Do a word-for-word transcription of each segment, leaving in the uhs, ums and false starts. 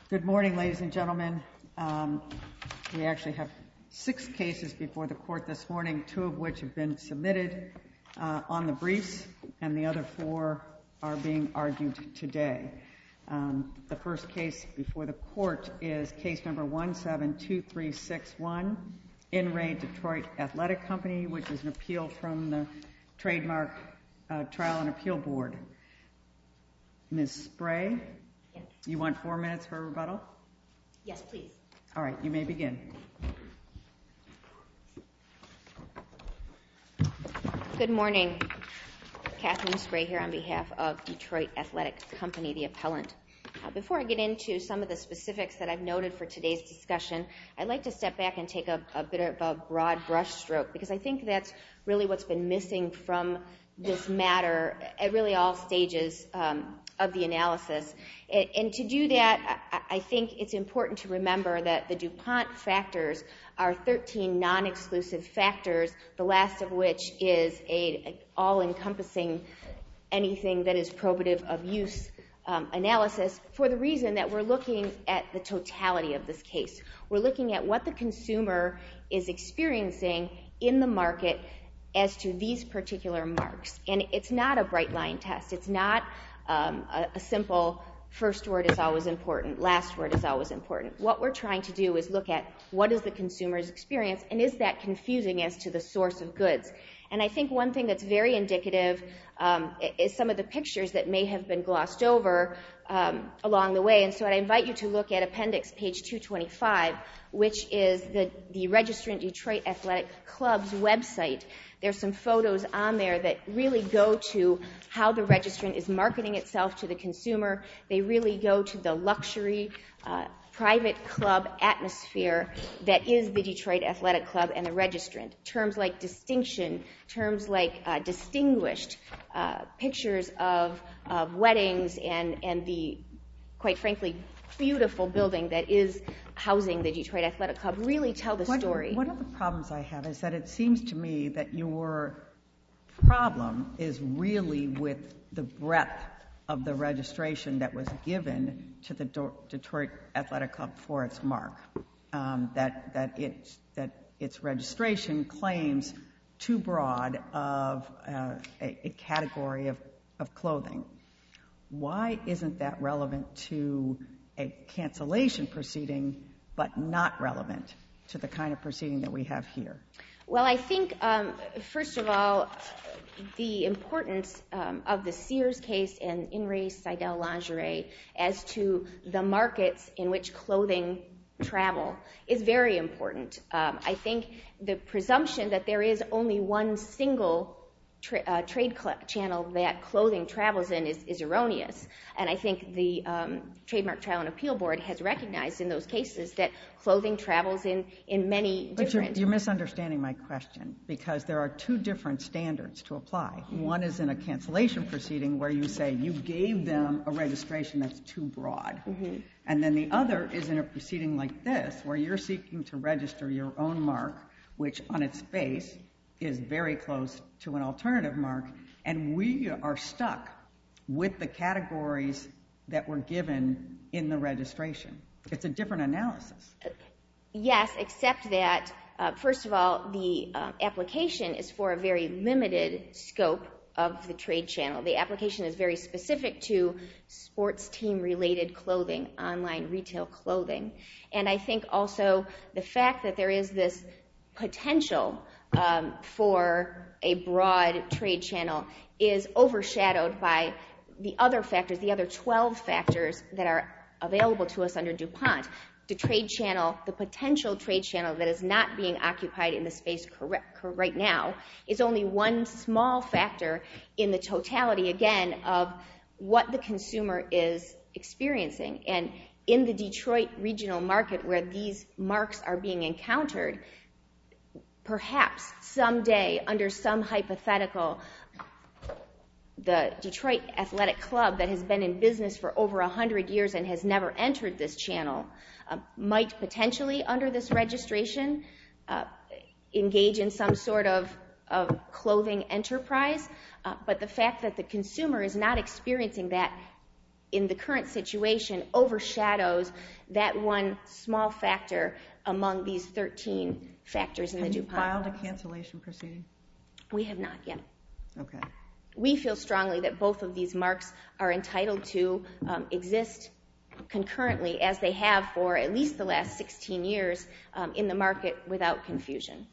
Good morning, ladies and gentlemen. Um, we actually have six cases before the court this morning, two of which have been submitted uh, on the briefs, and the other four are being argued today. Um, the first case before the court is case number one seven two three six one, In Re Detroit Athletic Company, which is an appeal from the Trademark uh, Trial and Appeal Board. Miz Spray? Yes. You want four minutes for a rebuttal? Yes, please. All right, you may begin. Good morning. Catherine Spray here on behalf of Detroit Athletic Company, the appellant. Uh, before I get into some of the specifics that I've noted for today's discussion, I'd like to step back and take a, a bit of a broad brushstroke, because I think that's really what's been missing from this matter at really all stages um, of the analysis. And, and to do that, I, I think it's important to remember that the DuPont factors are thirteen non-exclusive factors, the last of which is a, a all-encompassing anything that is probative of use um, analysis, for the reason that we're looking at the totality of this case. We're looking at what the consumer is experiencing in the market as to these particular marks. And it's not a bright line test. It's not um, a, a simple first word is always important, last word is always important. What we're trying to do is look at what is the consumer's experience, and is that confusing as to the source of goods. And I think one thing that's very indicative um, is some of the pictures that may have been glossed over um, along the way. And so I invite you to look at appendix page two twenty-five, which is the, the Registrant Detroit Athletic Club's website. There's some photos on there that really go to how the registrant is marketing itself to the consumer. They really go to the luxury uh, private club atmosphere that is the Detroit Athletic Club and the registrant. Terms like distinction, terms like uh, distinguished, uh, pictures of, of weddings and, and the, quite frankly, beautiful building that is housing the Detroit Athletic Club really tell the One, story. One of the problems I have is that it seems to me that your problem is really with the breadth of the registration that was given to the Do- Detroit Athletic Club for its mark. Um, that that its that its registration claims too broad of uh, a, a category of, of clothing. Why isn't that relevant to a cancellation proceeding, but not relevant to the kind of proceeding that we have here? Well, I think, um, first of all, the importance um, of the Sears case and In Re Seidel Lingerie as to the markets in which clothing travel is very important. Um, I think the presumption that there is only one single Tra- uh, trade cl- channel that clothing travels in is, is erroneous. And I think the um, Trademark Trial and Appeal Board has recognized in those cases that clothing travels in, in many but different... But you're, you're misunderstanding my question, because there are two different standards to apply. Mm-hmm. One is in a cancellation proceeding where you say you gave them a registration that's too broad. Mm-hmm. And then the other is in a proceeding like this where you're seeking to register your own mark, which on its face is very close to an alternative mark, and we are stuck with the categories that were given in the registration. It's a different analysis. Yes, except that, uh, first of all, the uh, application is for a very limited scope of the trade channel. The application is very specific to sports team-related clothing, online retail clothing. And I think also the fact that there is this potential Um, for a broad trade channel is overshadowed by the other factors, the other twelve factors that are available to us under DuPont. The trade channel, the potential trade channel that is not being occupied in the space correct, correct right now is only one small factor in the totality, again, of what the consumer is experiencing. And in the Detroit regional market where these marks are being encountered, perhaps someday, under some hypothetical, the Detroit Athletic Club that has been in business for over one hundred years and has never entered this channel uh, might potentially, under this registration, uh, engage in some sort of, of clothing enterprise. Uh, but the fact that the consumer is not experiencing that in the current situation, overshadows that one small factor among these thirteen factors in the DuPont. Have you filed a cancellation proceeding? We have not yet. Okay. We feel strongly that both of these marks are entitled to um, exist concurrently, as they have for at least the last sixteen years, um, in the market without confusion.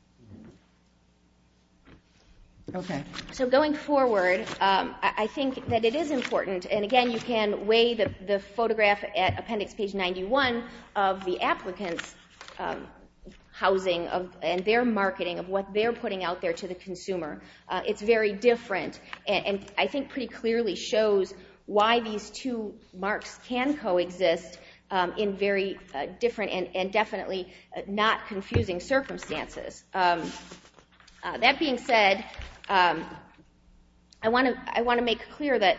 Okay. So going forward, um, I, I think that it is important, and again, you can weigh the, the photograph at appendix page ninety-one of the applicant's um, housing of, and their marketing of what they're putting out there to the consumer. Uh, it's very different, and, and I think pretty clearly shows why these two marks can coexist um, in very uh, different and, and definitely uh, not confusing circumstances. Um, uh, that being said, um, I want to I want to make clear that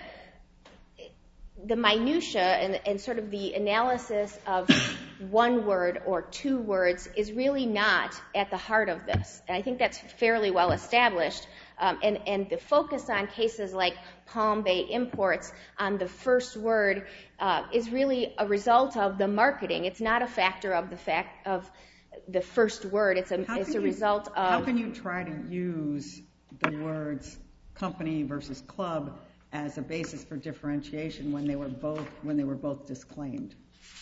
the minutia and, and sort of the analysis of one word or two words is really not at the heart of this. And I think that's fairly well established. Um, and, and the focus on cases like Palm Bay Imports on the first word uh, is really a result of the marketing. It's not a factor of the fact of the first word. It's a, it's a you, result of... How can you try to use the words company versus club as a basis for differentiation when they were both when they were both disclaimed?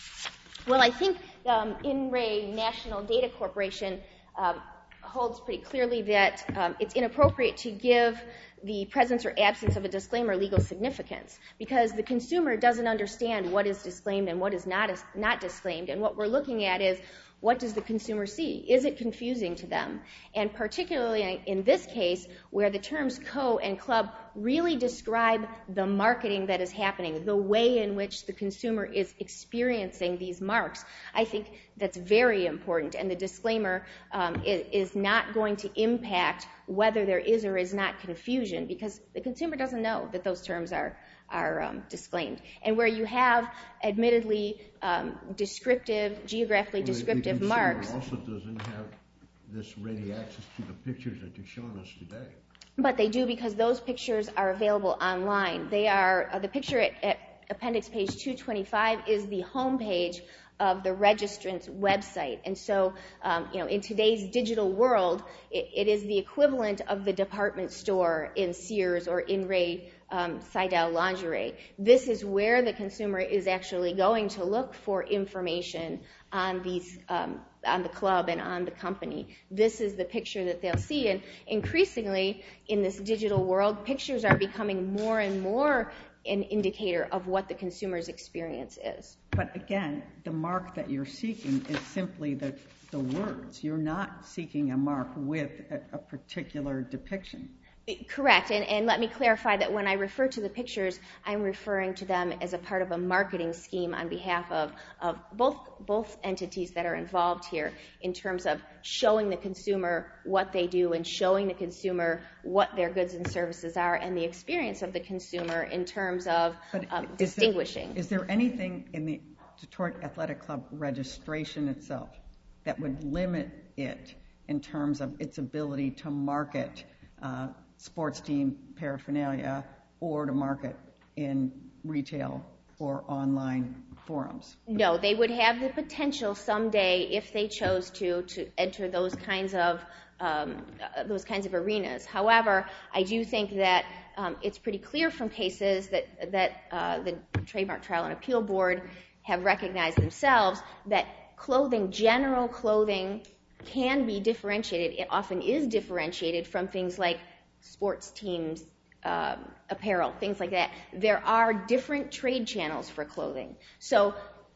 Well, I think um, In Re National Data Corporation um, holds pretty clearly that um, it's inappropriate to give the presence or absence of a disclaimer legal significance, because the consumer doesn't understand what is disclaimed and what is not not disclaimed. And what we're looking at is, what does the consumer see? Is it confusing to them? And particularly in this case, where the terms co and club really describe the marketing that is happening, the way in which the consumer is experiencing these marks, I think that's very important. And the disclaimer um, is, is not going to impact whether there is or is not confusion, because the consumer doesn't know that those terms are are um, disclaimed. And where you have, admittedly, um, descriptive, geographically descriptive well, the marks. also doesn't have this ready access to the pictures that you're showing us today. But they do, because those pictures are available online. They are, uh, the picture at, at appendix page two twenty-five is the home page of the registrant's website. And so, um, you know, in today's digital world, it, it is the equivalent of the department store in Sears or In Re um, Seidel Lingerie. This is where the consumer is actually going to look for information on these, um, on the club and on the company. This is the picture that they'll see. And increasingly, in this digital world, pictures are becoming more and more an indicator of what the consumer's experience is. But again, the mark that you're seeking is simply the, the words. You're not seeking a mark with a, a particular depiction. Correct, and, and let me clarify that when I refer to the pictures, I'm referring to them as a part of a marketing scheme on behalf of, of both, both entities that are involved here, in terms of showing the consumer what they do and showing the consumer what their goods and services are, and the experience of the consumer in terms of um, is distinguishing. There, is there anything in the Detroit Athletic Club registration itself that would limit it in terms of its ability to market uh, sports team paraphernalia or to market in retail or online forums? No, they would have the potential someday, if they chose to, to enter those kinds of um, uh, those kinds of arenas. However, I do think that um, it's pretty clear from cases that that uh, the Trademark Trial and Appeal Board have recognized themselves that clothing, general clothing, can be differentiated. It often is differentiated from things like sports teams, um, apparel, things like that. There are different trade channels for clothing. So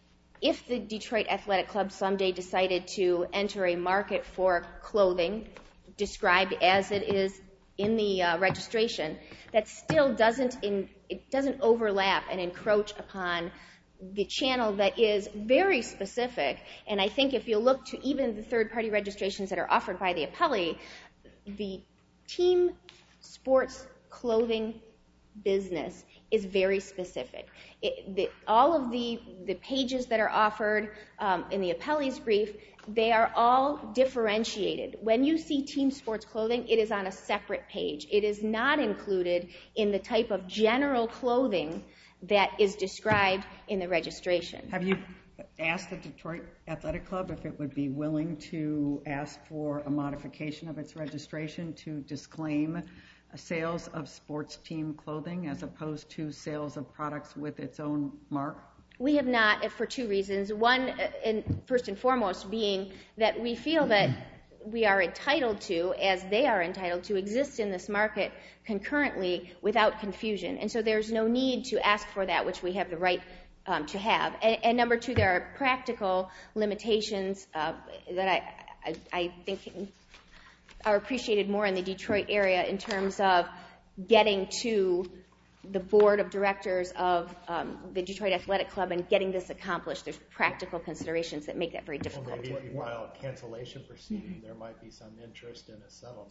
if the Detroit Athletic Club someday decided to enter a market for clothing described as it is in the uh, registration, that still doesn't in, it doesn't overlap and encroach upon the channel that is very specific. And I think if you look to even the third-party registrations that are offered by the appellee, the team sports clothing business is very specific. It, the, all of the, the pages that are offered um, in the appellee's brief, they are all differentiated. When you see team sports clothing, it is on a separate page. It is not included in the type of general clothing that is described in the registration. Have you asked the Detroit Athletic Club if it would be willing to ask for a modification of its registration to disclaim sales of sports team clothing as opposed to sales of products with its own mark? We have not, for two reasons. One, and first and foremost, being that we feel that we are entitled to, as they are entitled to, exist in this market concurrently without confusion. And so there's no need to ask for that, which we have the right um, to have. And, and number two, there are practical limitations uh, that I, I, I think are appreciated more in the Detroit area in terms of getting to the board of directors of um, the Detroit Athletic Club and getting this accomplished. There's practical considerations that make that very difficult. Well, maybe if you file a cancellation proceeding, there might be some interest in a settlement.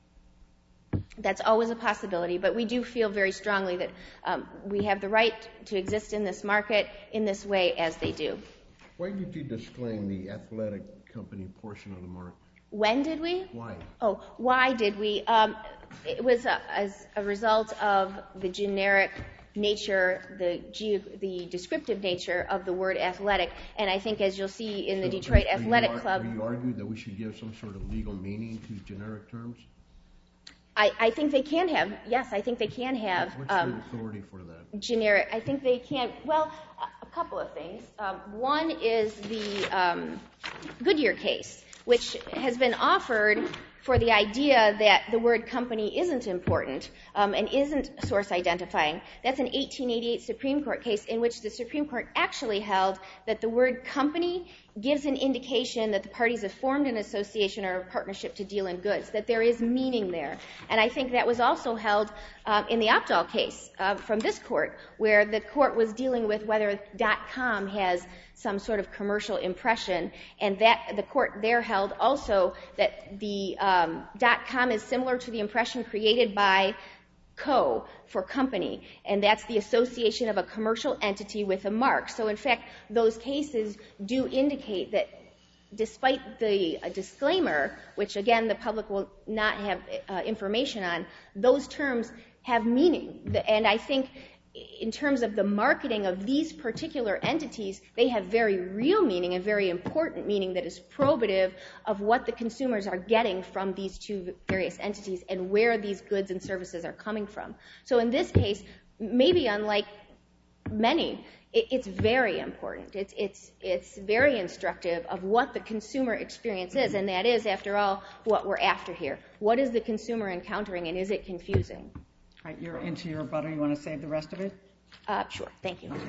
That's always a possibility, but we do feel very strongly that um, we have the right to exist in this market in this way as they do. Why did you disclaim the athletic company portion of the mark? When did we? Why? Oh, why did we? Um, it was a, as a result of the generic nature, the ge- the descriptive nature of the word athletic. And I think, as you'll see in the So Detroit are- are Athletic you ar- Club, Are you arguing that we should give some sort of legal meaning to generic terms? I, I think they can have, yes, I think they can have What's um, your authority for that? generic. I think they can, well, a, a couple of things. Um, one is the um, Goodyear case, which has been offered for the idea that the word company isn't important um, and isn't source identifying. That's an eighteen eighty-eight Supreme Court case in which the Supreme Court actually held that the word company gives an indication that the parties have formed an association or a partnership to deal in goods, that there is meaning there. And I think that was also held um, in the Opdahl case uh, from this court, where the court was dealing with whether .com has some sort of commercial impression, and that the court there held also that the um, .com is similar to the impression created by co for company, and that's the association of a commercial entity with a mark. So in fact, those cases do indicate that despite the uh, disclaimer, which again the public will not have uh, information on, those terms have meaning. And I think in terms of the marketing of these particular entities, they have very real meaning and very important meaning that is probative of what the consumers are getting from these two various entities and where these goods and services are coming from. So in this case, maybe unlike many, it, it's very important. It's, it's, it's very instructive of what the consumer experience is, and that is, after all, what we're after here. What is the consumer encountering, and is it confusing? All right, you're into your rebuttal. You want to save the rest of it? Uh, sure. Thank you.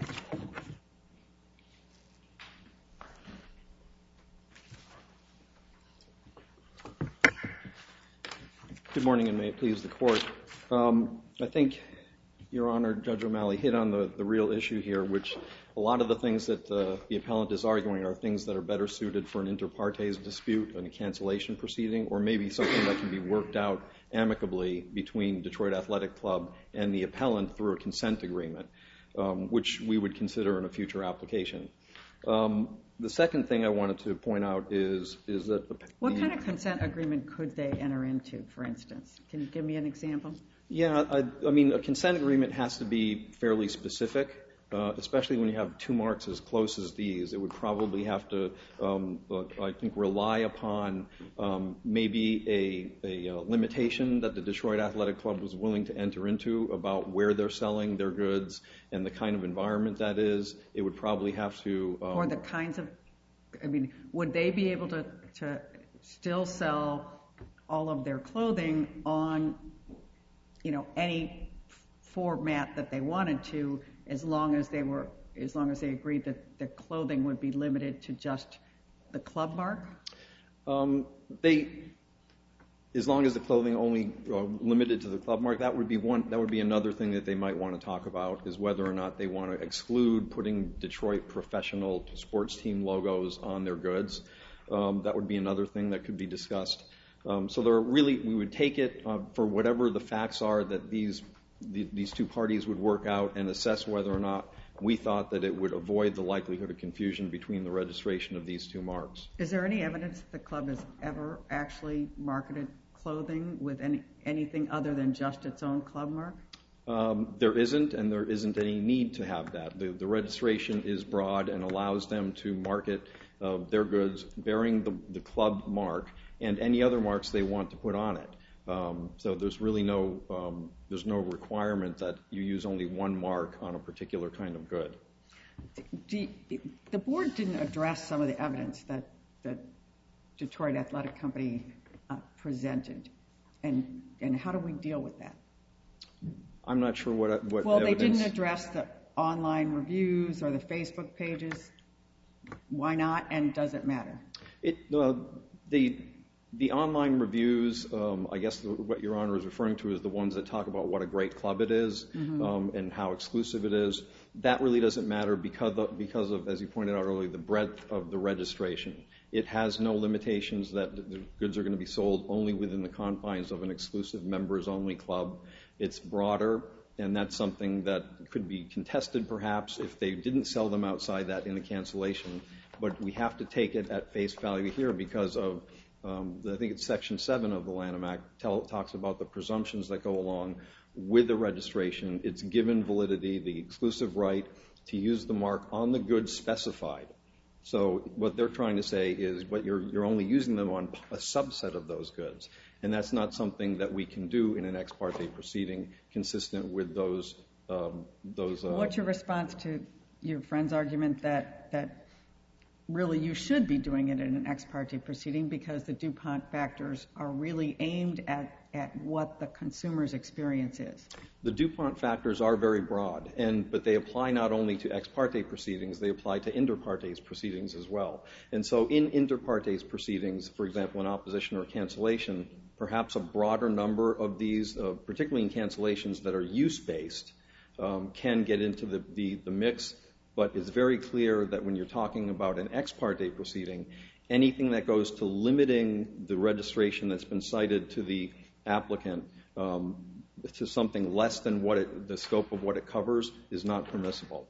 Okay. Good morning, and may it please the Court. Um, I think, Your Honor, Judge O'Malley hit on the, the real issue here, which a lot of the things that uh, the appellant is arguing are things that are better suited for an inter partes dispute and a cancellation proceeding, or maybe something that can be worked out amicably between Detroit Athletic Club and the appellant through a consent agreement, um, which we would consider in a future application. Um, the second thing I wanted to point out is is that the, what kind of consent agreement could they enter into, for instance? Can you give me an example? Yeah, I, I mean, a consent agreement has to be fairly specific. Uh, especially when you have two marks as close as these, it would probably have to, um, uh, I think, rely upon um, maybe a, a, a limitation that the Detroit Athletic Club was willing to enter into about where they're selling their goods and the kind of environment that is. It would probably have to... Um, or the kinds of, I mean, would they be able to, to still sell all of their clothing on, you know, any format that they wanted to, as long as they were, as long as they agreed that the clothing would be limited to just the club mark? Um, they, as long as the clothing only uh, limited to the club mark, that would be one. That would be another thing that they might want to talk about, is whether or not they want to exclude putting Detroit professional sports team logos on their goods. Um, that would be another thing that could be discussed. Um, so there are really, we would take it uh, for whatever the facts are that these. The, these two parties would work out and assess whether or not we thought that it would avoid the likelihood of confusion between the registration of these two marks. Is there any evidence that the club has ever actually marketed clothing with any anything other than just its own club mark? Um, there isn't, and there isn't any need to have that. The, the registration is broad and allows them to market uh, their goods bearing the, the club mark and any other marks they want to put on it. Um, so there's really no um, there's no requirement that you use only one mark on a particular kind of good. Do you, the board didn't address some of the evidence that that Detroit Athletic Company uh, presented, and and how do we deal with that? I'm not sure what what. Well, evidence... they didn't address the online reviews or the Facebook pages. Why not? And does it matter? It uh, the the online reviews. Um, I guess the, what Your Honor is referring to is the ones that talk about what a great club it is, mm-hmm. um, and how exclusive it is. That really doesn't matter because of, because of, as you pointed out earlier, the breadth of the registration. It has no limitations that the goods are going to be sold only within the confines of an exclusive members-only club. It's broader, and that's something that could be contested perhaps if they didn't sell them outside that in the cancellation. But we have to take it at face value here because of, um, I think it's Section seven of the Lanham Act tell, talks about the presumptions that go along with the registration. It's given validity, the exclusive right to use the mark on the goods specified. So what they're trying to say is what you're, you're only using them on a subset of those goods. And that's not something that we can do in an ex parte proceeding consistent with those. Um, those. Uh, What's your response to your friend's argument that, that really you should be doing it in an ex parte proceeding because the DuPont factors are really aimed at, at what the consumer's experience is? The DuPont factors are very broad, and but they apply not only to ex parte proceedings, they apply to inter partes proceedings as well. And so in inter partes proceedings, for example, in opposition or cancellation, perhaps a broader number of these, uh, particularly in cancellations that are use-based, um, can get into the, the, the mix. But it's very clear that when you're talking about an ex parte proceeding, anything that goes to limiting the registration that's been cited to the applicant um, to something less than what it, the scope of what it covers is not permissible.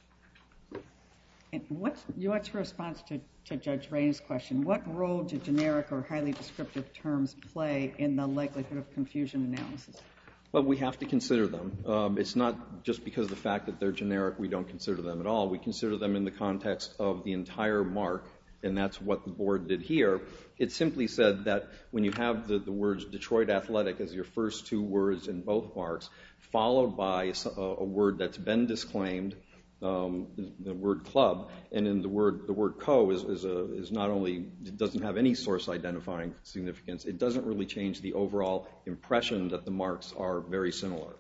And what's, what's your response to, to Judge Rain's question? What role do generic or highly descriptive terms play in the likelihood of confusion analysis? Well, we have to consider them. Um, it's not just because of the fact that they're generic we don't consider them at all. We consider them in the context of the entire mark, and that's what the board did here. It simply said that when you have the, the words Detroit Athletic as your first two words in both marks, followed by a, a word that's been disclaimed, um, the word club, and in the word the word co is, is, a, is not only, it doesn't have any source identifying significance, it doesn't really change the overall impression that the marks are very similar.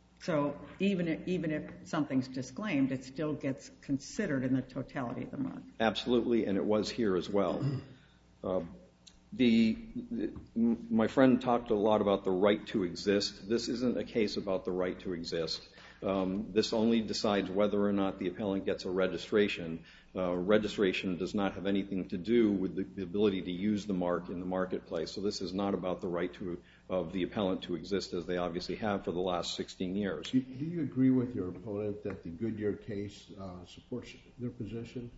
So even if, even if something's disclaimed, it still gets considered in the totality of the mark? Absolutely, and it was here as well. Uh, the, the my friend talked a lot about the right to exist. This isn't a case about the right to exist. Um, this only decides whether or not the appellant gets a registration. Uh, registration does not have anything to do with the, the ability to use the mark in the marketplace. So this is not about the right to, of the appellant to exist as they obviously have for the last sixteen years. Do, do you agree with your opponent that the Goodyear case uh, supports their position?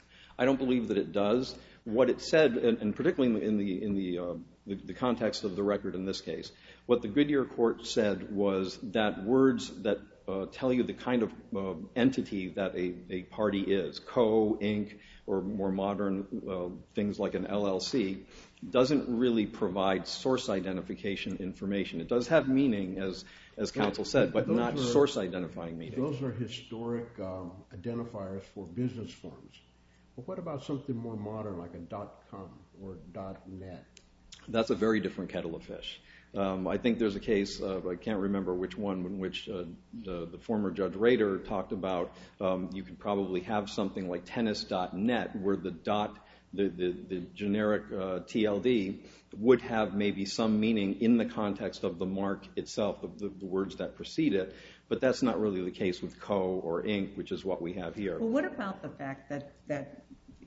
I don't believe that it does. What it said, and, and particularly in the in the, uh, the the context of the record in this case, what the Goodyear court said was that words that uh, tell you the kind of uh, entity that a, a party is, co, inc, or more modern uh, things like an L L C, doesn't really provide source identification information. It does have meaning, as as counsel said, but not are, source identifying meaning. Those are historic um, identifiers for business forms. But what about something more modern like a .com or .net? That's a very different kettle of fish. Um, I think there's a case, uh, I can't remember which one, in which uh, the, the former Judge Rader talked about um, you could probably have something like tennis dot net where the dot, the, the, the generic uh, T L D would have maybe some meaning in the context of the mark itself, the, the, the words that precede it. But that's not really the case with co or inc, which is what we have here. Well, what about the fact that, that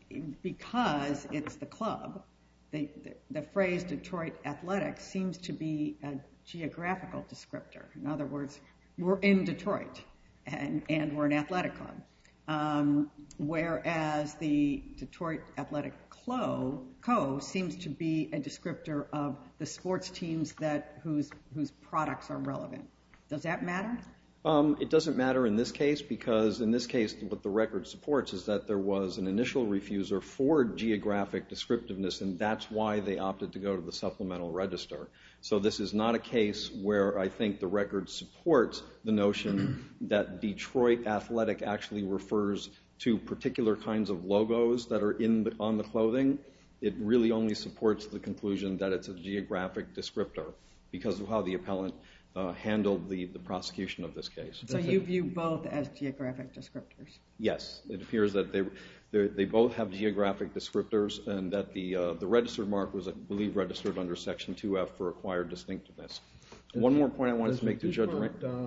because it's the club, the, the, the phrase Detroit Athletic seems to be a geographical descriptor. In other words, we're in Detroit, and, and we're an athletic club. Um, whereas the Detroit Athletic Co, Co seems to be a descriptor of the sports teams that whose whose products are relevant. Does that matter? Um, it doesn't matter in this case because in this case what the record supports is that there was an initial refuser for geographic descriptiveness, and that's why they opted to go to the supplemental register. So this is not a case where I think the record supports the notion that Detroit Athletic actually refers to particular kinds of logos that are in the, on the clothing. It really only supports the conclusion that it's a geographic descriptor because of how the appellant Uh, handled the, the prosecution of this case. So you view both as geographic descriptors? Yes. It appears that they they both have geographic descriptors and that the uh, the registered mark was, I believe, registered under Section two F for acquired distinctiveness. Does one more point I wanted to make to Judge Rand. Uh,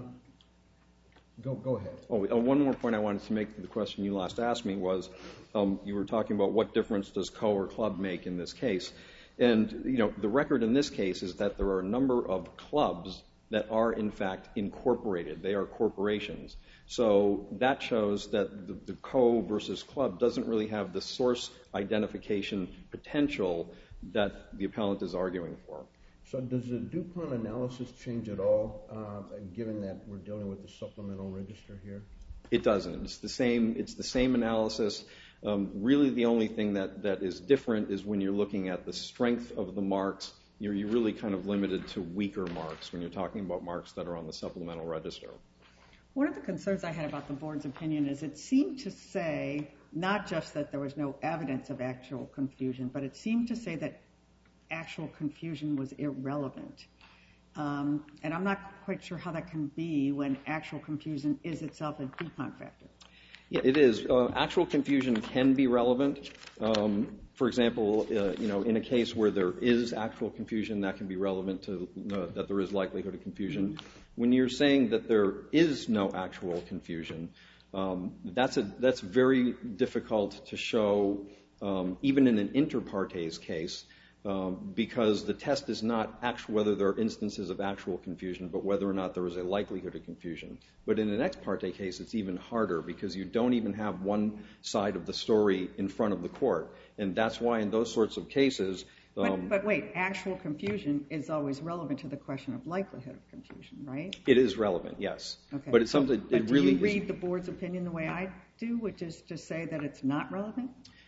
go, go ahead. Oh, uh, one more point I wanted to make to the question you last asked me was um, you were talking about what difference does co or club make in this case. And, you know, the record in this case is that there are a number of clubs that are, in fact, incorporated. They are corporations. So that shows that the, the co versus club doesn't really have the source identification potential that the appellant is arguing for. So does the DuPont analysis change at all, uh, given that we're dealing with the supplemental register here? It doesn't. It's the same, it's the same analysis. Um, really the only thing that, that is different is when you're looking at the strength of the marks. You're, you're really kind of limited to weaker marks when you're talking about marks that are on the supplemental register. One of the concerns I had about the board's opinion is it seemed to say not just that there was no evidence of actual confusion, but it seemed to say that actual confusion was irrelevant. Um, and I'm not quite sure how that can be when actual confusion is itself a DuPont factor. Yeah, it is. Uh, actual confusion can be relevant. Um, for example, uh, you know, in a case where there is actual confusion, that can be relevant to uh, that there is likelihood of confusion. Mm-hmm. When you're saying that there is no actual confusion, um, that's a that's very difficult to show, um, even in an inter partes case. Um, because the test is not actual, whether there are instances of actual confusion, but whether or not there is a likelihood of confusion. But in an ex parte case, it's even harder because you don't even have one side of the story in front of the court. And that's why in those sorts of cases... Um, but, but wait, actual confusion is always relevant to the question of likelihood of confusion, right? It is relevant, yes. Okay. But it's something... But it do really you read is, the board's opinion the way I do, which is to say that it's not relevant?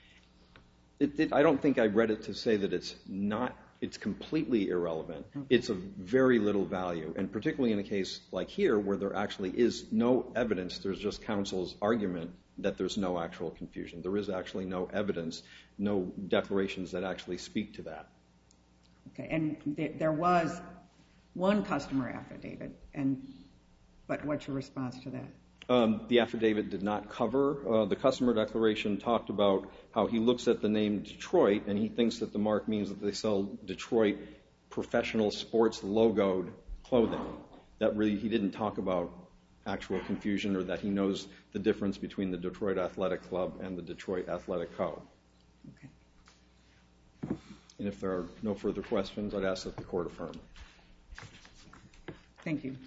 It, it, I don't think I read it to say that it's not, it's completely irrelevant. Okay. It's of very little value, and particularly in a case like here where there actually is no evidence, there's just counsel's argument that there's no actual confusion. There is actually no evidence, no declarations that actually speak to that. Okay, and th- there was one customer affidavit, and but what's your response to that? Um, the affidavit did not cover. Uh, the customer declaration talked about how he looks at the name Detroit and he thinks that the mark means that they sell Detroit professional sports logoed clothing. That really, he didn't talk about actual confusion or that he knows the difference between the Detroit Athletic Club and the Detroit Athletic Co. Okay. And if there are no further questions, I'd ask that the court affirm. Thank you.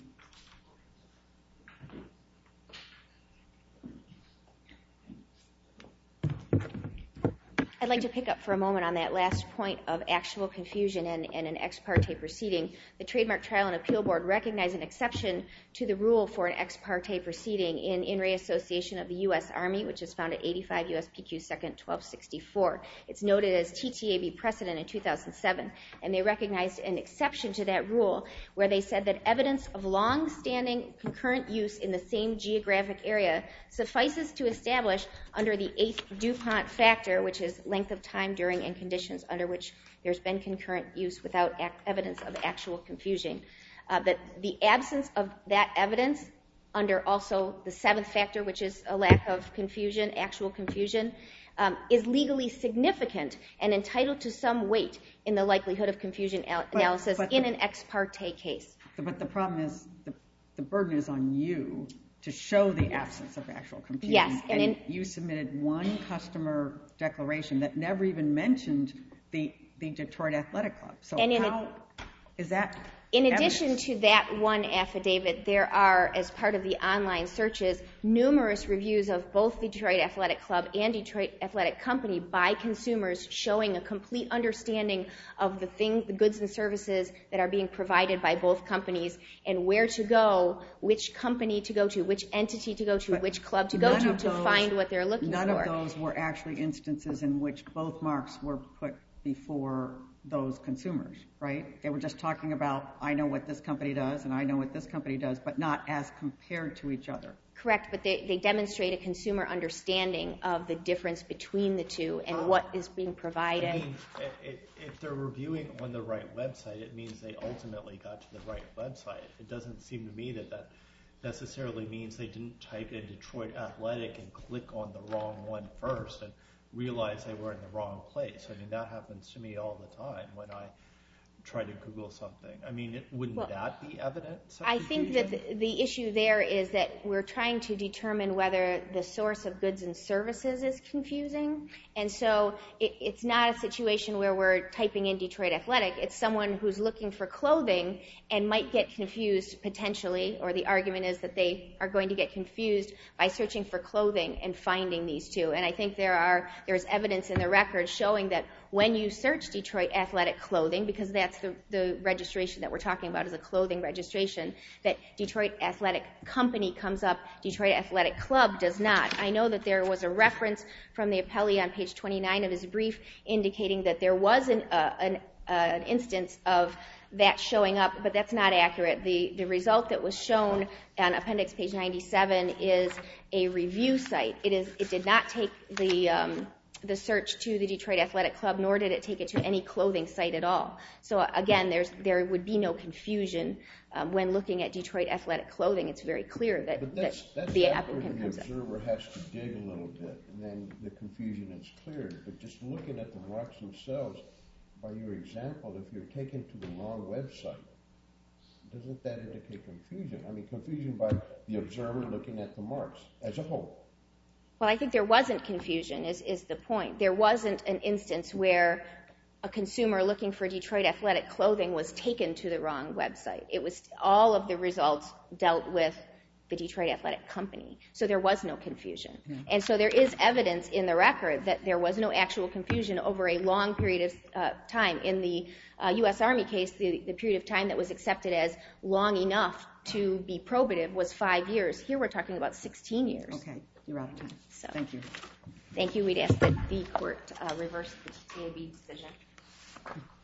I'd like to pick up for a moment on that last point of actual confusion and, and an ex parte proceeding. The Trademark Trial and Appeal Board recognized an exception to the rule for an ex parte proceeding in In Re Association of the U S Army, which is found at eighty-five U S P Q second twelve sixty-four. It's noted as T T A B precedent in two thousand seven, and they recognized an exception to that rule where they said that evidence of long-standing concurrent use in the same geographic area suffices to establish under the eighth DuPont factor, which is length of time during and conditions under which there's been concurrent use without ac- evidence of actual confusion. Uh, that the absence of that evidence under also the seventh factor, which is a lack of confusion, actual confusion, um, is legally significant and entitled to some weight in the likelihood of confusion al- but, analysis but in the, an ex parte case. But the problem is the, the burden is on you to show the absence of actual confusion. Yes. And, and in, you submitted one customer declaration that never even mentioned the, the Detroit Athletic Club. So and how a, is that In addition to that one affidavit, there are, as part of the online searches, numerous reviews of both the Detroit Athletic Club and Detroit Athletic Company by consumers showing a complete understanding of the things, the goods and services that are being provided by both companies and where to go, which company to go to, which entity to go to, But which club to go to to those, find what they're looking none for. None of those were actually instances in which both marks were put before those consumers, right? They were just talking about, I know what this company does and I know what this company does, but not as compared to each other. Correct, but they, they demonstrate a consumer understanding of the difference between the two and what is being provided. I mean, if, if they're reviewing on the right website, it means they ultimately got to the right website. It doesn't seem to me that that necessarily means they didn't type in Detroit Athletic and click on the wrong one first and realize they were in the wrong place. I mean, that happens to me all the time when I try to Google something. I mean, it, wouldn't well, that be evidence? I think that the, the issue there is that we're trying to determine whether the source of goods and services is confusing. And so it, it's not a situation where we're typing in Detroit Athletic. It's someone who's looking for clothing and might get confused potentially, or the argument is that they are going to get confused by searching for clothing and finding these two. And I think there are there's evidence in the record showing that when you search Detroit Athletic Clothing, because that's the, the registration that we're talking about is a clothing registration, that Detroit Athletic Company comes up, Detroit Athletic Club does not. I know that there was a reference from the appellee on page twenty-nine of his brief indicating that there was an, uh, an, uh, an instance of that showing up, but that's not accurate. The, the result that was shown on appendix page ninety-seven is a review site. It is it did not take the um, the search to the Detroit Athletic Club, nor did it take it to any clothing site at all. So again, there's there would be no confusion um, when looking at Detroit Athletic Clothing. It's very clear that, but that's, that that's the after applicant the comes up. observer has to dig a little bit, and then the confusion is cleared. But just looking at the marks themselves, by your example, if you're taken to the wrong website, doesn't that indicate confusion? I mean, confusion by the observer looking at the marks as a whole. Well, I think there wasn't confusion is, is the point. There wasn't an instance where a consumer looking for Detroit Athletic Clothing was taken to the wrong website. It was all of the results dealt with the Detroit Athletic Company. So there was no confusion. Yeah. And so there is evidence in the record that there was no actual confusion over a long period of uh, time. In the uh, U S Army case, the, the period of time that was accepted as long enough to be probative was five years. Here we're talking about sixteen years. Okay, you're out of time. So, thank you. Thank you. We'd ask that the court uh, reverse the T A B decision.